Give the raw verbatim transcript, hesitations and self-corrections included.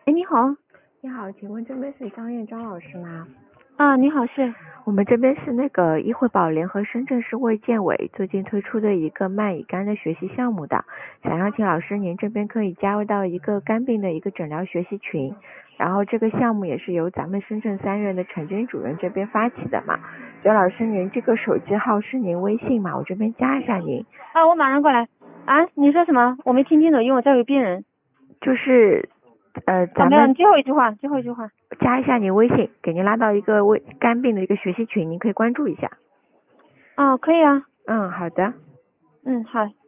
哎，你好。 你好，请问这边是张燕昭老师吗？ 啊，你好，是。 我们这边是那个医惠宝联合深圳市卫健委最近推出的一个慢乙肝的学习项目的，想邀请老师您这边可以加入到一个肝病的一个诊疗学习群，然后这个项目也是由咱们深圳三院的陈军主任这边发起的嘛。所以老师您这个手机号是您微信嘛？我这边加一下您。 啊，我马上过来。啊，你说什么？我没听清楚，因为我这有病人。 就是呃， 啊，没有， 咱们你最后一句话，最后一句话。 加一下您微信，给您拉到一个微肝病的一个学习群，您可以关注一下。 哦，可以啊。 嗯，好的。 嗯，好，